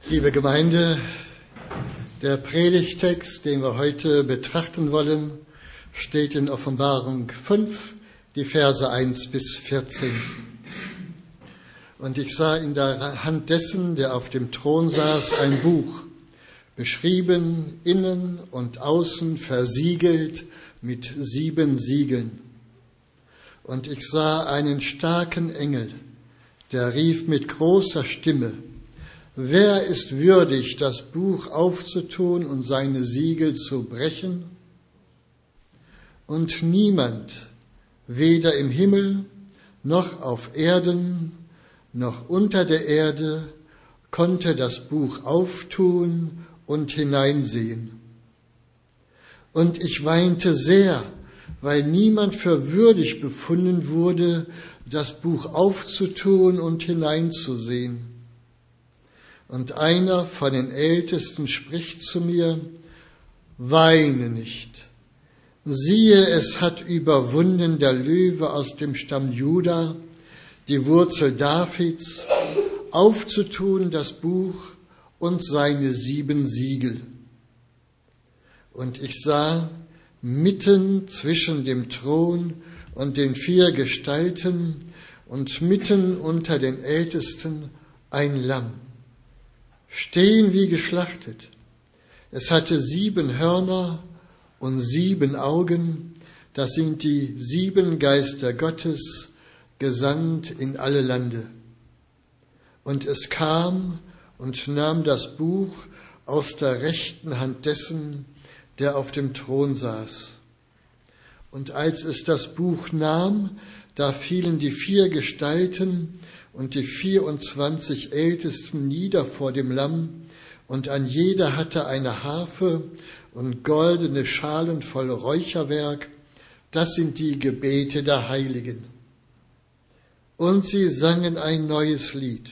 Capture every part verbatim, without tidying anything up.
Liebe Gemeinde, der Predigtext, den wir heute betrachten wollen, steht in Offenbarung fünf, die Verse eins bis vierzehn. Und ich sah in der Hand dessen, der auf dem Thron saß, ein Buch, beschrieben, innen und außen versiegelt mit sieben Siegeln. Und ich sah einen starken Engel, der rief mit großer Stimme: Wer ist würdig, das Buch aufzutun und seine Siegel zu brechen? Und niemand, weder im Himmel, noch auf Erden, noch unter der Erde, konnte das Buch auftun und hineinsehen. Und ich weinte sehr, weil niemand für würdig befunden wurde, das Buch aufzutun und hineinzusehen. Und einer von den Ältesten spricht zu mir: Weine nicht. Siehe, es hat überwunden der Löwe aus dem Stamm Juda, die Wurzel Davids, aufzutun das Buch und seine sieben Siegel. Und ich sah mitten zwischen dem Thron und den vier Gestalten und mitten unter den Ältesten ein Lamm, stehen wie geschlachtet. Es hatte sieben Hörner und sieben Augen, das sind die sieben Geister Gottes, gesandt in alle Lande. Und es kam und nahm das Buch aus der rechten Hand dessen, der auf dem Thron saß. Und als es das Buch nahm, da fielen die vier Gestalten und die vierundzwanzig Ältesten nieder vor dem Lamm, und ein jeder hatte eine Harfe und goldene Schalen voll Räucherwerk, das sind die Gebete der Heiligen. Und sie sangen ein neues Lied.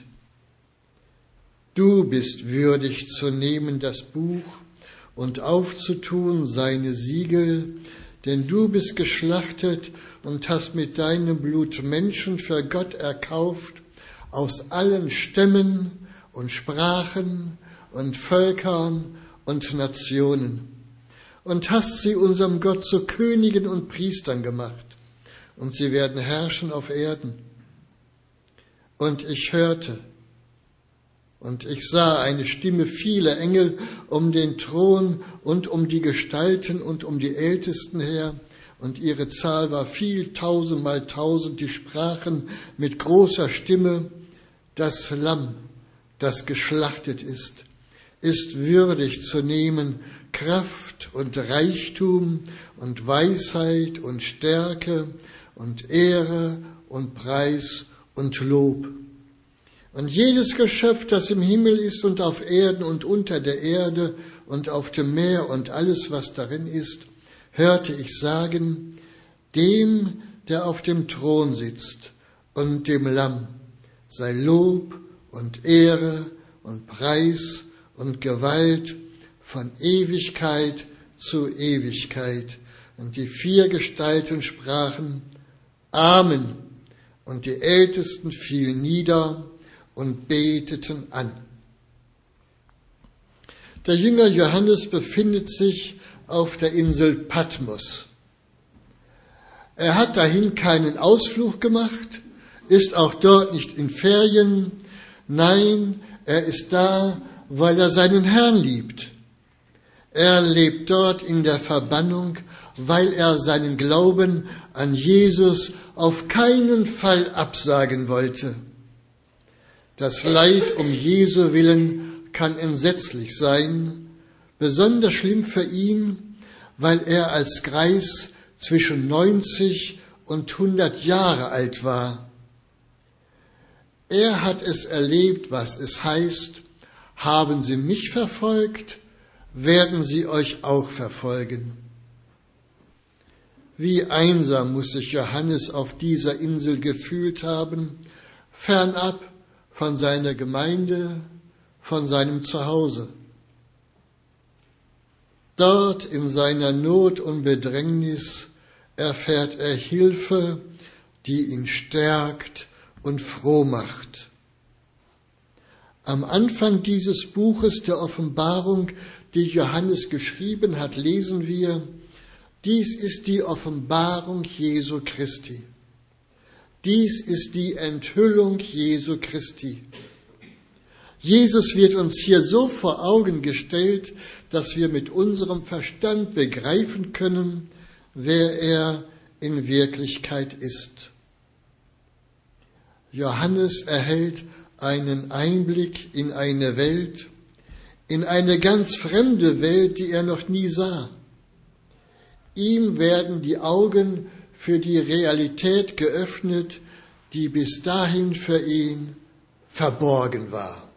Du bist würdig zu nehmen das Buch und aufzutun seine Siegel, denn du bist geschlachtet und hast mit deinem Blut Menschen für Gott erkauft, aus allen Stämmen und Sprachen und Völkern und Nationen, und hast sie unserem Gott zu Königen und Priestern gemacht, und sie werden herrschen auf Erden. Und ich hörte, und ich sah eine Stimme vieler Engel um den Thron und um die Gestalten und um die Ältesten her, und ihre Zahl war viel tausendmal tausend, die sprachen mit großer Stimme: Das Lamm, das geschlachtet ist, ist würdig zu nehmen Kraft und Reichtum und Weisheit und Stärke und Ehre und Preis und Lob. Und jedes Geschöpf, das im Himmel ist und auf Erden und unter der Erde und auf dem Meer und alles, was darin ist, hörte ich sagen: Dem, der auf dem Thron sitzt, und dem Lamm sei Lob und Ehre und Preis und Gewalt von Ewigkeit zu Ewigkeit. Und die vier Gestalten sprachen: Amen. Und die Ältesten fielen nieder und beteten an. Der Jünger Johannes befindet sich auf der Insel Patmos. Er hat dahin keinen Ausflug gemacht, ist auch dort nicht in Ferien. Nein, er ist da, weil er seinen Herrn liebt. Er lebt dort in der Verbannung, weil er seinen Glauben an Jesus auf keinen Fall absagen wollte. Das Leid um Jesu willen kann entsetzlich sein, besonders schlimm für ihn, weil er als Greis zwischen neunzig und hundert Jahre alt war. Er hat es erlebt, was es heißt: Haben Sie mich verfolgt, werden sie euch auch verfolgen. Wie einsam muss sich Johannes auf dieser Insel gefühlt haben, fernab von seiner Gemeinde, von seinem Zuhause. Dort in seiner Not und Bedrängnis erfährt er Hilfe, die ihn stärkt und froh macht. Am Anfang dieses Buches der Offenbarung, die Johannes geschrieben hat, lesen wir: Dies ist die Offenbarung Jesu Christi. Dies ist die Enthüllung Jesu Christi. Jesus wird uns hier so vor Augen gestellt, dass wir mit unserem Verstand begreifen können, wer er in Wirklichkeit ist. Johannes erhält einen Einblick in eine Welt, in eine ganz fremde Welt, die er noch nie sah. Ihm werden die Augen für die Realität geöffnet, die bis dahin für ihn verborgen war.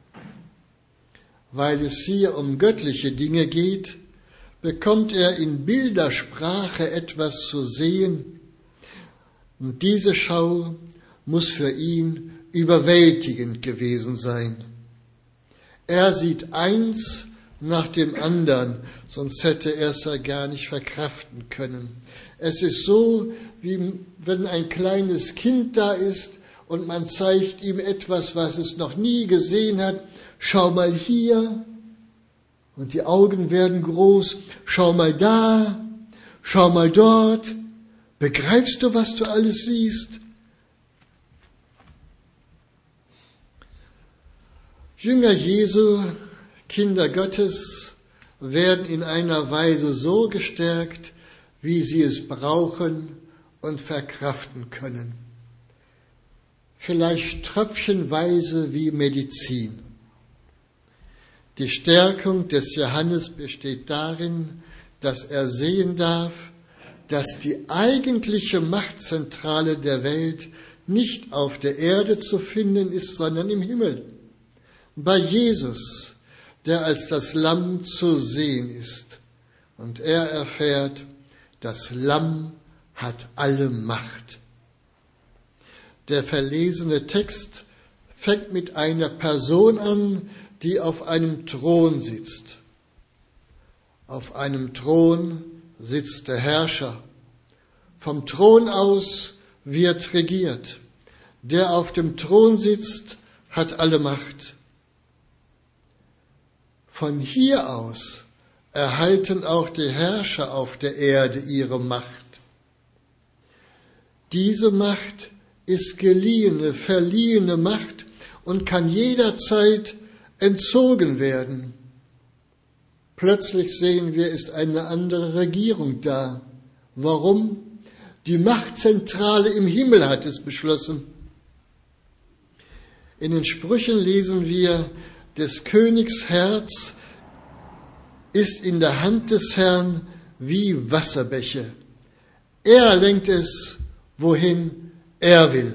Weil es hier um göttliche Dinge geht, bekommt er in Bildersprache etwas zu sehen, und diese Schau muss für ihn überwältigend gewesen sein. Er sieht eins nach dem anderen, sonst hätte er es ja gar nicht verkraften können. Es ist so, wie wenn ein kleines Kind da ist und man zeigt ihm etwas, was es noch nie gesehen hat. Schau mal hier, und die Augen werden groß. Schau mal da, schau mal dort. Begreifst du, was du alles siehst? Jünger Jesu, Kinder Gottes, werden in einer Weise so gestärkt, wie sie es brauchen und verkraften können. Vielleicht tröpfchenweise wie Medizin. Die Stärkung des Johannes besteht darin, dass er sehen darf, dass die eigentliche Machtzentrale der Welt nicht auf der Erde zu finden ist, sondern im Himmel. Bei Jesus, der als das Lamm zu sehen ist. Und er erfährt, das Lamm hat alle Macht. Der verlesene Text fängt mit einer Person an, die auf einem Thron sitzt. Auf einem Thron sitzt der Herrscher. Vom Thron aus wird regiert. Der auf dem Thron sitzt, hat alle Macht. Von hier aus erhalten auch die Herrscher auf der Erde ihre Macht. Diese Macht ist geliehene, verliehene Macht und kann jederzeit entzogen werden. Plötzlich sehen wir, ist eine andere Regierung da. Warum? Die Machtzentrale im Himmel hat es beschlossen. In den Sprüchen lesen wir, des Königs Herz ist in der Hand des Herrn wie Wasserbäche. Er lenkt es, wohin er will.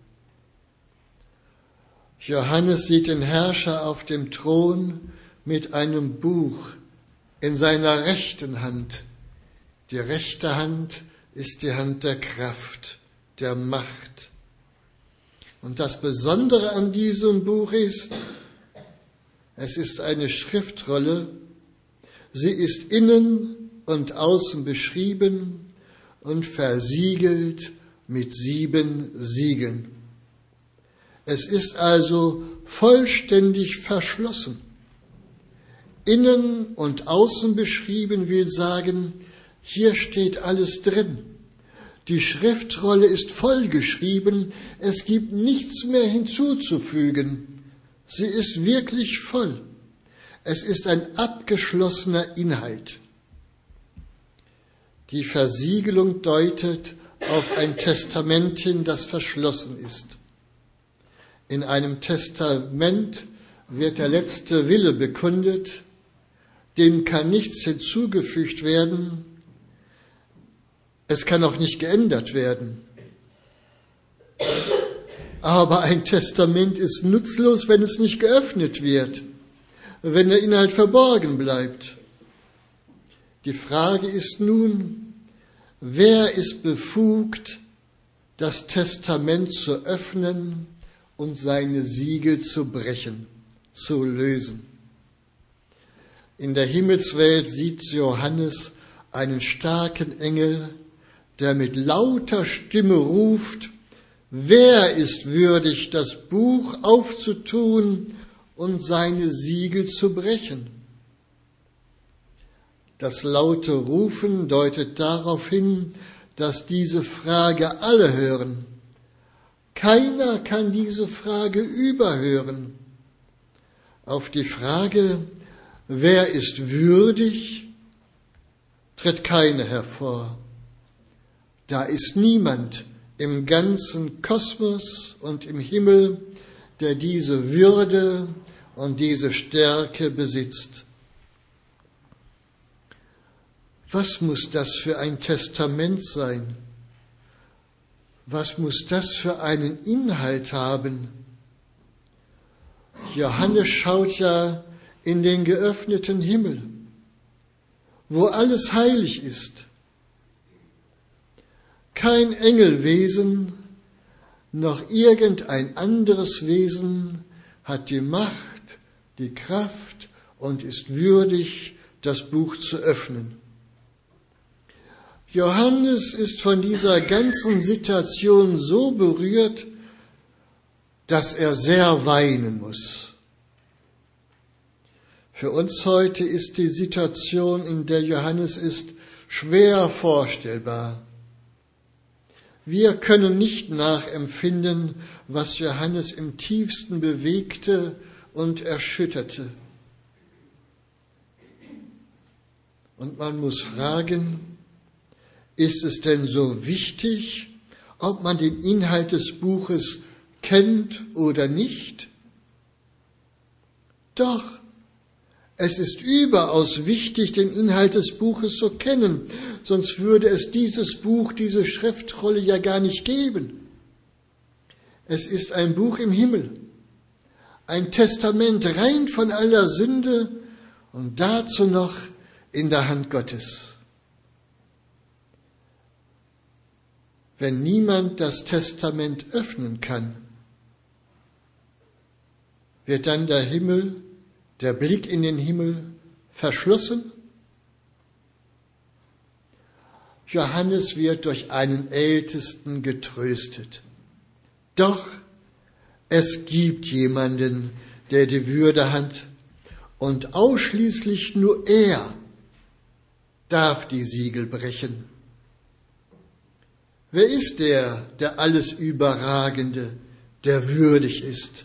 Johannes sieht den Herrscher auf dem Thron mit einem Buch in seiner rechten Hand. Die rechte Hand ist die Hand der Kraft, der Macht. Und das Besondere an diesem Buch ist, es ist eine Schriftrolle. Sie ist innen und außen beschrieben und versiegelt mit sieben Siegeln. Es ist also vollständig verschlossen. Innen und außen beschrieben will sagen, hier steht alles drin. Die Schriftrolle ist vollgeschrieben, es gibt nichts mehr hinzuzufügen. Sie ist wirklich voll. Es ist ein abgeschlossener Inhalt. Die Versiegelung deutet auf ein Testament hin, das verschlossen ist. In einem Testament wird der letzte Wille bekundet, dem kann nichts hinzugefügt werden, es kann auch nicht geändert werden. Aber ein Testament ist nutzlos, wenn es nicht geöffnet wird, wenn der Inhalt verborgen bleibt. Die Frage ist nun, wer ist befugt, das Testament zu öffnen und seine Siegel zu brechen, zu lösen? In der Himmelswelt sieht Johannes einen starken Engel, der mit lauter Stimme ruft, wer ist würdig, das Buch aufzutun und seine Siegel zu brechen. Das laute Rufen deutet darauf hin, dass diese Frage alle hören. Keiner kann diese Frage überhören. Auf die Frage, wer ist würdig, tritt keiner hervor. Da ist niemand im ganzen Kosmos und im Himmel, der diese Würde und diese Stärke besitzt. Was muss das für ein Testament sein? Was muss das für einen Inhalt haben? Johannes schaut ja in den geöffneten Himmel, wo alles heilig ist. Kein Engelwesen noch irgendein anderes Wesen hat die Macht, die Kraft und ist würdig, das Buch zu öffnen. Johannes ist von dieser ganzen Situation so berührt, dass er sehr weinen muss. Für uns heute ist die Situation, in der Johannes ist, schwer vorstellbar. Wir können nicht nachempfinden, was Johannes im tiefsten bewegte und erschütterte. Und man muss fragen, ist es denn so wichtig, ob man den Inhalt des Buches kennt oder nicht? Doch, es ist überaus wichtig, den Inhalt des Buches zu kennen, sonst würde es dieses Buch, diese Schriftrolle ja gar nicht geben. Es ist ein Buch im Himmel, ein Testament rein von aller Sünde und dazu noch in der Hand Gottes. Wenn niemand das Testament öffnen kann, wird dann der Himmel, der Blick in den Himmel verschlossen? Johannes wird durch einen Ältesten getröstet. Doch es gibt jemanden, der die Würde hat, und ausschließlich nur er darf die Siegel brechen. Wer ist der, der alles Überragende, der würdig ist?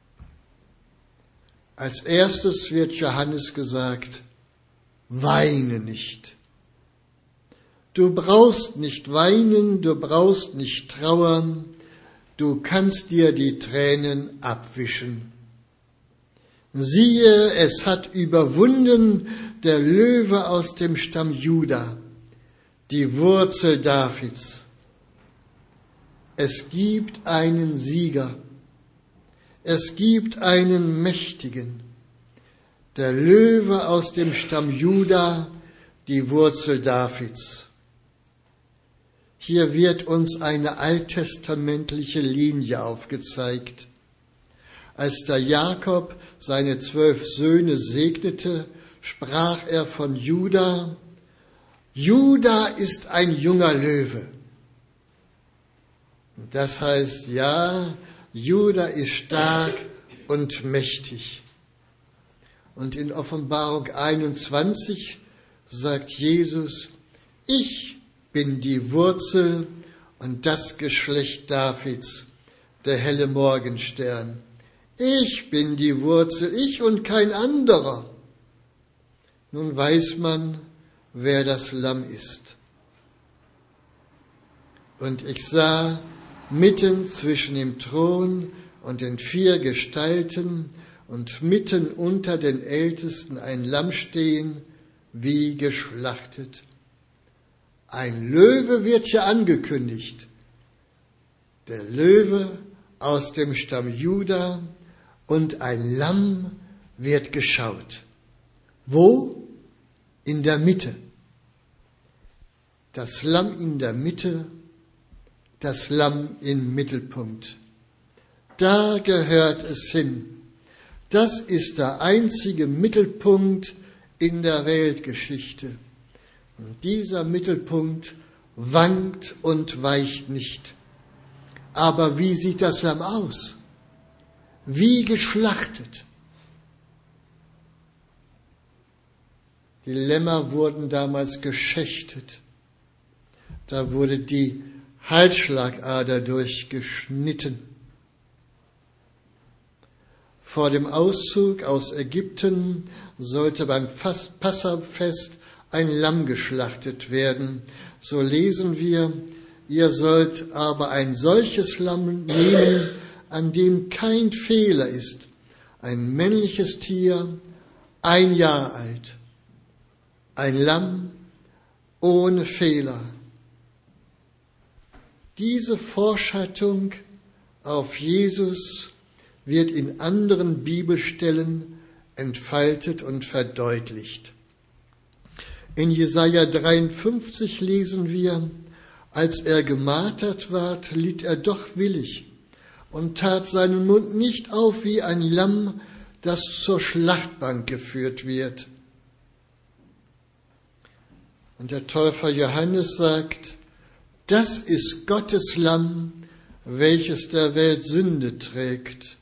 Als erstes wird Johannes gesagt, weine nicht. Du brauchst nicht weinen, du brauchst nicht trauern, du kannst dir die Tränen abwischen. Siehe, es hat überwunden der Löwe aus dem Stamm Juda, die Wurzel Davids. Es gibt einen Sieger, es gibt einen Mächtigen, der Löwe aus dem Stamm Juda, die Wurzel Davids. Hier wird uns eine alttestamentliche Linie aufgezeigt. Als der Jakob seine zwölf Söhne segnete, sprach er von Juda, Juda ist ein junger Löwe. Das heißt, ja, Juda ist stark und mächtig. Und in Offenbarung einundzwanzig sagt Jesus, ich bin die Wurzel und das Geschlecht Davids, der helle Morgenstern. Ich bin die Wurzel, ich und kein anderer. Nun weiß man, wer das Lamm ist. Und ich sah mitten zwischen dem Thron und den vier Gestalten und mitten unter den Ältesten ein Lamm stehen, wie geschlachtet. Ein Löwe wird hier angekündigt. Der Löwe aus dem Stamm Juda und ein Lamm wird geschaut. Wo? In der Mitte. Das Lamm in der Mitte, das Lamm im Mittelpunkt. Da gehört es hin. Das ist der einzige Mittelpunkt in der Weltgeschichte. Und dieser Mittelpunkt wankt und weicht nicht. Aber wie sieht das Lamm aus? Wie geschlachtet, Die Lämmer wurden damals geschächtet. Da wurde die Halsschlagader durchgeschnitten. Vor dem Auszug aus Ägypten sollte beim Passafest ein Lamm geschlachtet werden. So lesen wir, ihr sollt aber ein solches Lamm nehmen, an dem kein Fehler ist, ein männliches Tier, ein Jahr alt, ein Lamm ohne Fehler. Diese Vorschattung auf Jesus wird in anderen Bibelstellen entfaltet und verdeutlicht. In Jesaja dreiundfünfzig lesen wir, als er gemartert ward, litt er doch willig und tat seinen Mund nicht auf wie ein Lamm, das zur Schlachtbank geführt wird. Und der Täufer Johannes sagt, das ist Gottes Lamm, welches der Welt Sünde trägt.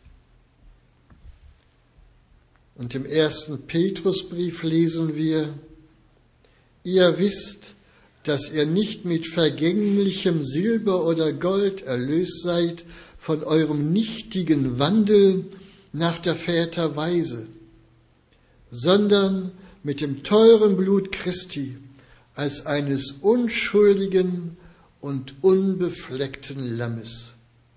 Und im ersten Petrusbrief lesen wir, ihr wisst, dass ihr nicht mit vergänglichem Silber oder Gold erlöst seid von eurem nichtigen Wandel nach der Väter Weise, sondern mit dem teuren Blut Christi als eines unschuldigen und unbefleckten Lammes.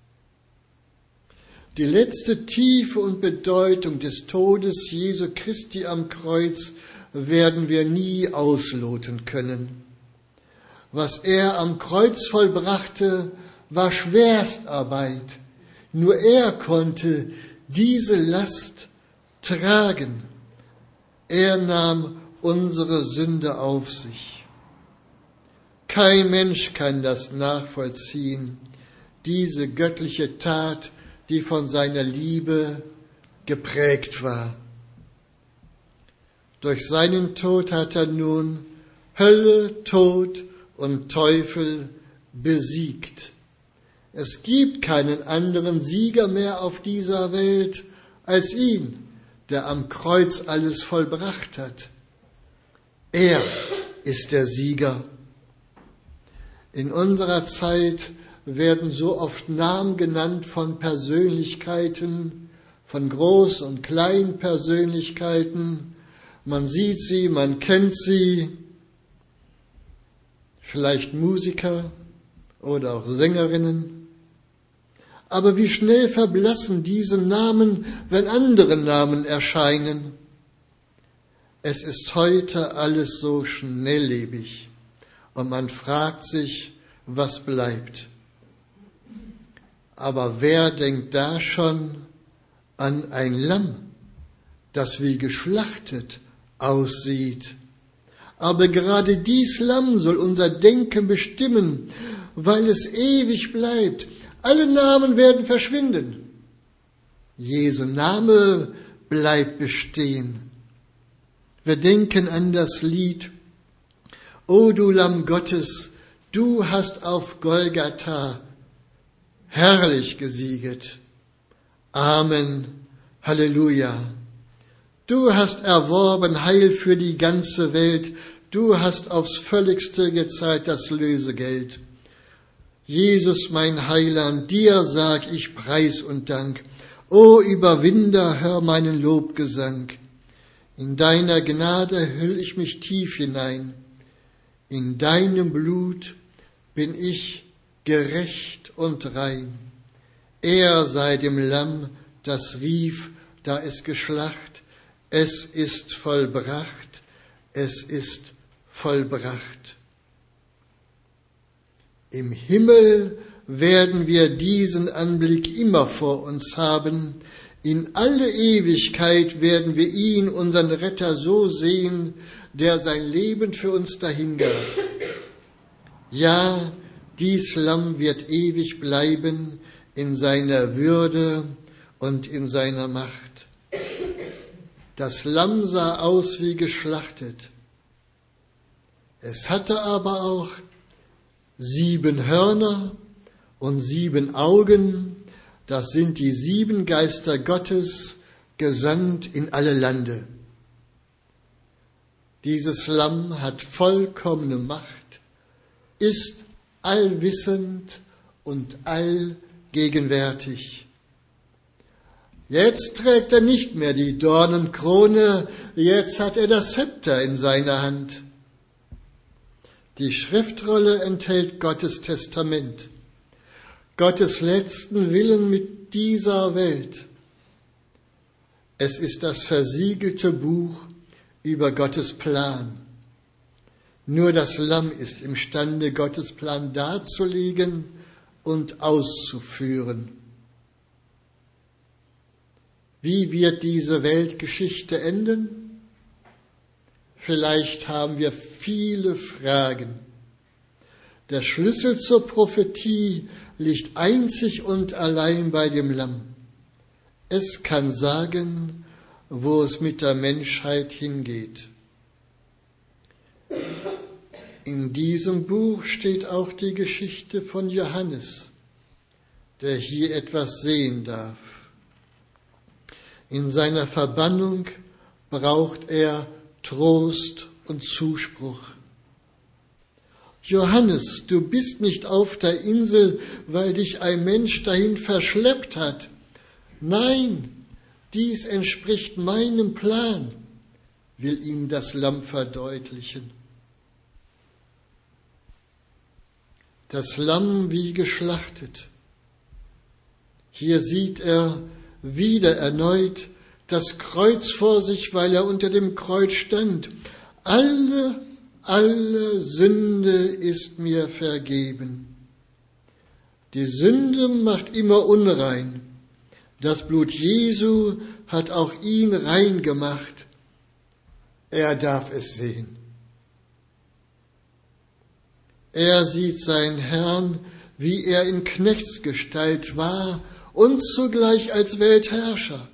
Die letzte Tiefe und Bedeutung des Todes Jesu Christi am Kreuz werden wir nie ausloten können. Was er am Kreuz vollbrachte, war Schwerstarbeit. Nur er konnte diese Last tragen. Er nahm unsere Sünde auf sich. Kein Mensch kann das nachvollziehen, diese göttliche Tat, die von seiner Liebe geprägt war. Durch seinen Tod hat er nun Hölle, Tod und Teufel besiegt. Es gibt keinen anderen Sieger mehr auf dieser Welt als ihn, der am Kreuz alles vollbracht hat. Er ist der Sieger. In unserer Zeit werden so oft Namen genannt von Persönlichkeiten, von Groß- und Kleinpersönlichkeiten. Man sieht sie, man kennt sie, vielleicht Musiker oder auch Sängerinnen. Aber wie schnell verblassen diese Namen, wenn andere Namen erscheinen. Es ist heute alles so schnelllebig und man fragt sich, was bleibt. Aber wer denkt da schon an ein Lamm, das wie geschlachtet aussieht? Aber gerade dies Lamm soll unser Denken bestimmen, weil es ewig bleibt. Alle Namen werden verschwinden. Jesu Name bleibt bestehen. Wir denken an das Lied, O du Lamm Gottes, du hast auf Golgatha herrlich gesieget. Amen, Halleluja. Du hast erworben Heil für die ganze Welt. Du hast aufs Völligste gezahlt das Lösegeld. Jesus, mein Heiland, dir sag ich Preis und Dank. O Überwinder, hör meinen Lobgesang. In deiner Gnade hüll ich mich tief hinein. In deinem Blut bin ich gerecht und rein. Er sei dem Lamm, das rief, da es geschlacht, es ist vollbracht, es ist vollbracht. Im Himmel werden wir diesen Anblick immer vor uns haben. In alle Ewigkeit werden wir ihn, unseren Retter, so sehen, der sein Leben für uns dahingab. Ja, dies Lamm wird ewig bleiben in seiner Würde und in seiner Macht. Das Lamm sah aus wie geschlachtet. Es hatte aber auch sieben Hörner und sieben Augen. Das sind die sieben Geister Gottes, gesandt in alle Lande. Dieses Lamm hat vollkommene Macht, ist allwissend und allgegenwärtig. Jetzt trägt er nicht mehr die Dornenkrone, jetzt hat er das Zepter in seiner Hand. Die Schriftrolle enthält Gottes Testament, Gottes letzten Willen mit dieser Welt. Es ist das versiegelte Buch über Gottes Plan. Nur das Lamm ist imstande, Gottes Plan darzulegen und auszuführen. Wie wird diese Weltgeschichte enden? Vielleicht haben wir viele Fragen. Der Schlüssel zur Prophetie liegt einzig und allein bei dem Lamm. Es kann sagen, wo es mit der Menschheit hingeht. In diesem Buch steht auch die Geschichte von Johannes, der hier etwas sehen darf. In seiner Verbannung braucht er Trost und Zuspruch. Johannes, du bist nicht auf der Insel, weil dich ein Mensch dahin verschleppt hat. Nein, dies entspricht meinem Plan, will ihm das Lamm verdeutlichen. Das Lamm wie geschlachtet. Hier sieht er wieder erneut das Kreuz vor sich, weil er unter dem Kreuz stand. Alle, alle Sünde ist mir vergeben. Die Sünde macht immer unrein. Das Blut Jesu hat auch ihn rein gemacht. Er darf es sehen. Er sieht seinen Herrn, wie er in Knechtsgestalt war und zugleich als Weltherrscher.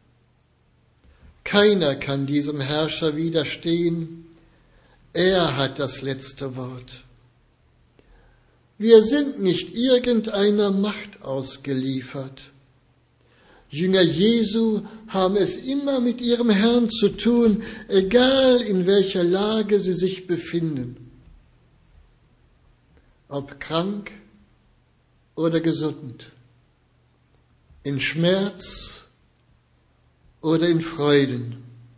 Keiner kann diesem Herrscher widerstehen. Er hat das letzte Wort. Wir sind nicht irgendeiner Macht ausgeliefert. Jünger Jesu haben es immer mit ihrem Herrn zu tun, egal in welcher Lage sie sich befinden. Ob krank oder gesund, in Schmerz oder in Freuden.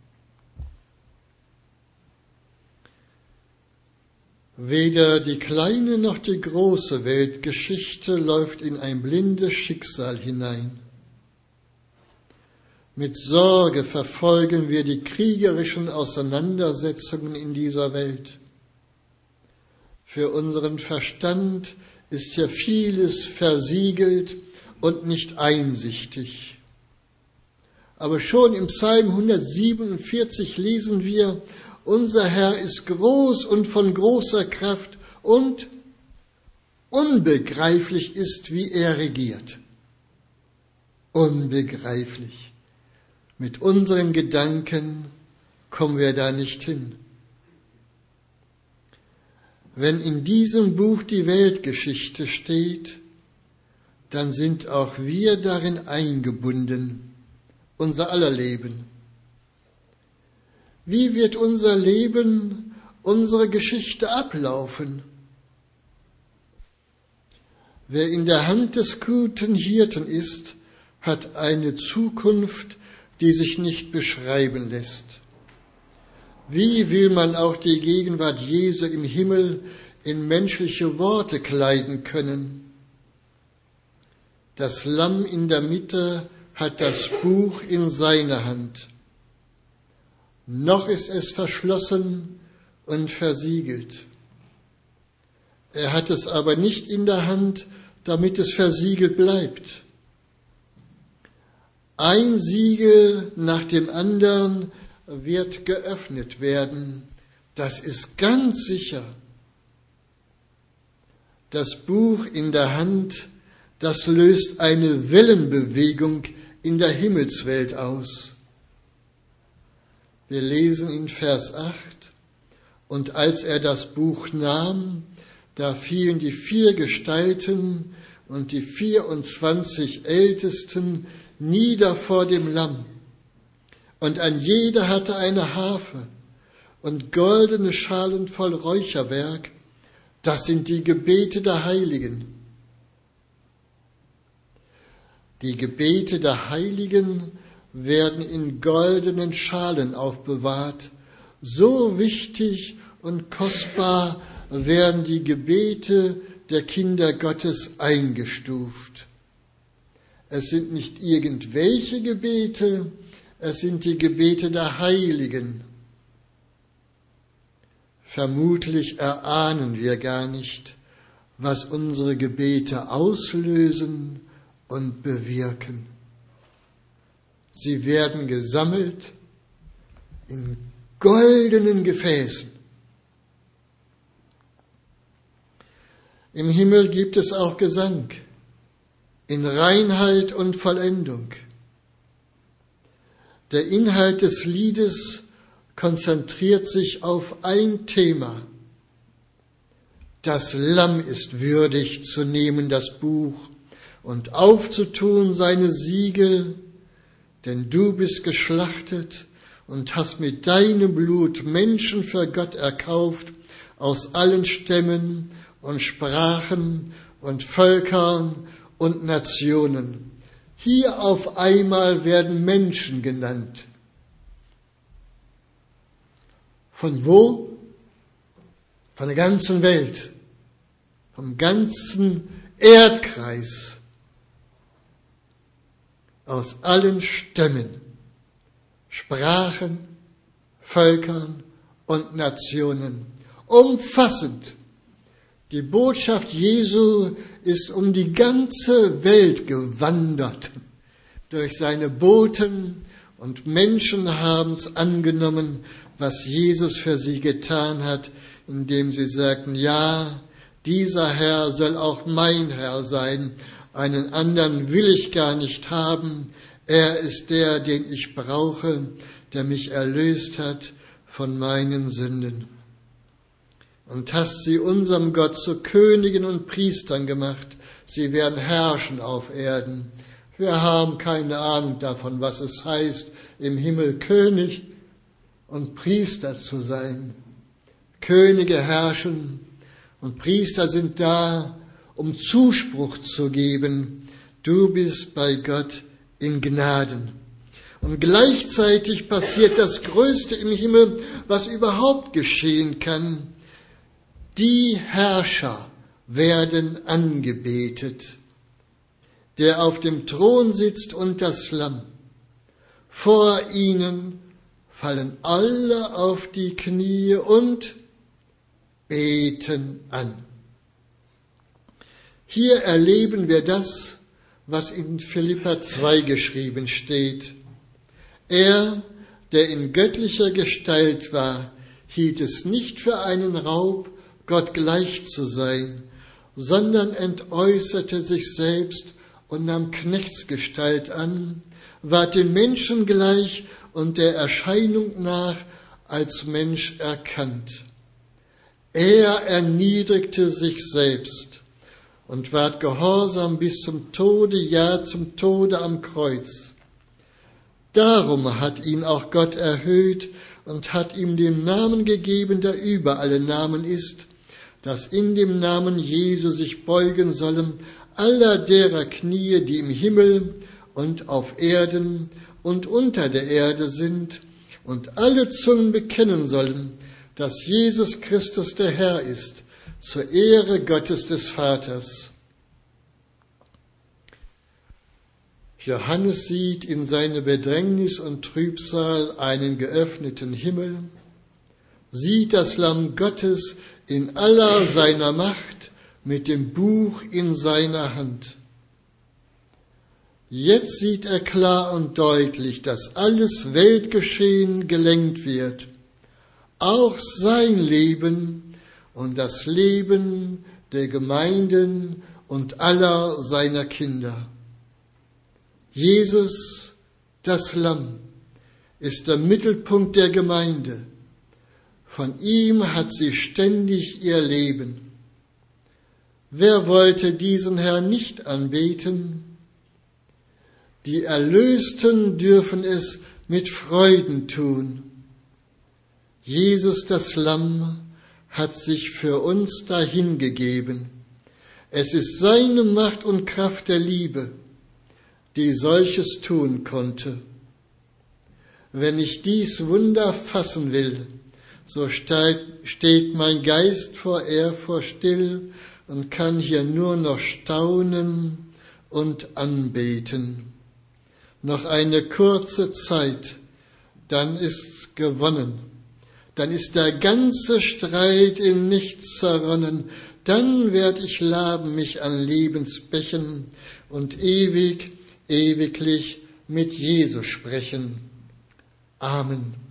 Weder die kleine noch die große Weltgeschichte läuft in ein blindes Schicksal hinein. Mit Sorge verfolgen wir die kriegerischen Auseinandersetzungen in dieser Welt. Für unseren Verstand ist hier vieles versiegelt und nicht einsichtig. Aber schon im Psalm hundertsiebenundvierzig lesen wir, unser Herr ist groß und von großer Kraft und unbegreiflich ist, wie er regiert. Unbegreiflich. Mit unseren Gedanken kommen wir da nicht hin. Wenn in diesem Buch die Weltgeschichte steht, dann sind auch wir darin eingebunden, unser aller Leben. Wie wird unser Leben, unsere Geschichte ablaufen? Wer in der Hand des guten Hirten ist, hat eine Zukunft, die sich nicht beschreiben lässt. Wie will man auch die Gegenwart Jesu im Himmel in menschliche Worte kleiden können? Das Lamm in der Mitte hat das Buch in seiner Hand. Noch ist es verschlossen und versiegelt. Er hat es aber nicht in der Hand, damit es versiegelt bleibt. Ein Siegel nach dem anderen wird geöffnet werden. Das ist ganz sicher. Das Buch in der Hand, das löst eine Wellenbewegung in der Himmelswelt aus. Wir lesen in Vers acht, und als er das Buch nahm, da fielen die vier Gestalten und die vierundzwanzig Ältesten nieder vor dem Lamm. Und ein jeder hatte eine Harfe, und goldene Schalen voll Räucherwerk, das sind die Gebete der Heiligen. Die Gebete der Heiligen werden in goldenen Schalen aufbewahrt. So wichtig und kostbar werden die Gebete der Kinder Gottes eingestuft. Es sind nicht irgendwelche Gebete, es sind die Gebete der Heiligen. Vermutlich erahnen wir gar nicht, was unsere Gebete auslösen und bewirken. Sie werden gesammelt in goldenen Gefäßen. Im Himmel gibt es auch Gesang in Reinheit und Vollendung. Der Inhalt des Liedes konzentriert sich auf ein Thema. Das Lamm ist würdig zu nehmen das Buch und aufzutun seine Siegel, denn du bist geschlachtet und hast mit deinem Blut Menschen für Gott erkauft aus allen Stämmen und Sprachen und Völkern und Nationen. Hier auf einmal werden Menschen genannt. Von wo? Von der ganzen Welt, vom ganzen Erdkreis, aus allen Stämmen, Sprachen, Völkern und Nationen. Umfassend. Die Botschaft Jesu ist um die ganze Welt gewandert. Durch seine Boten und Menschen haben es angenommen, was Jesus für sie getan hat, indem sie sagten, ja, dieser Herr soll auch mein Herr sein. Einen anderen will ich gar nicht haben. Er ist der, den ich brauche, der mich erlöst hat von meinen Sünden. Und hast sie unserem Gott zu Königen und Priestern gemacht. Sie werden herrschen auf Erden. Wir haben keine Ahnung davon, was es heißt, im Himmel König und Priester zu sein. Könige herrschen und Priester sind da, um Zuspruch zu geben. Du bist bei Gott in Gnaden. Und gleichzeitig passiert das Größte im Himmel, was überhaupt geschehen kann. Die Herrscher werden angebetet, der auf dem Thron sitzt und das Lamm. Vor ihnen fallen alle auf die Knie und beten an. Hier erleben wir das, was in Philipper zwei geschrieben steht. Er, der in göttlicher Gestalt war, hielt es nicht für einen Raub, Gott gleich zu sein, sondern entäußerte sich selbst und nahm Knechtsgestalt an, ward den Menschen gleich und der Erscheinung nach als Mensch erkannt. Er erniedrigte sich selbst und ward gehorsam bis zum Tode, ja zum Tode am Kreuz. Darum hat ihn auch Gott erhöht und hat ihm den Namen gegeben, der über alle Namen ist, dass in dem Namen Jesu sich beugen sollen aller derer Knie, die im Himmel und auf Erden und unter der Erde sind, und alle Zungen bekennen sollen, dass Jesus Christus der Herr ist, zur Ehre Gottes des Vaters. Johannes sieht in seiner Bedrängnis und Trübsal einen geöffneten Himmel, sieht das Lamm Gottes in aller seiner Macht mit dem Buch in seiner Hand. Jetzt sieht er klar und deutlich, dass alles Weltgeschehen gelenkt wird, auch sein Leben und das Leben der Gemeinden und aller seiner Kinder. Jesus, das Lamm, ist der Mittelpunkt der Gemeinde. Von ihm hat sie ständig ihr Leben. Wer wollte diesen Herrn nicht anbeten? Die Erlösten dürfen es mit Freuden tun. Jesus, das Lamm, hat sich für uns dahingegeben. Es ist seine Macht und Kraft der Liebe, die solches tun konnte. Wenn ich dies Wunder fassen will, so steht mein Geist vor Ehrfurcht still und kann hier nur noch staunen und anbeten. Noch eine kurze Zeit, dann ist's gewonnen. Dann ist der ganze Streit in nichts zerronnen. Dann werd ich laben mich an Lebensbächen und ewig, ewiglich mit Jesus sprechen. Amen.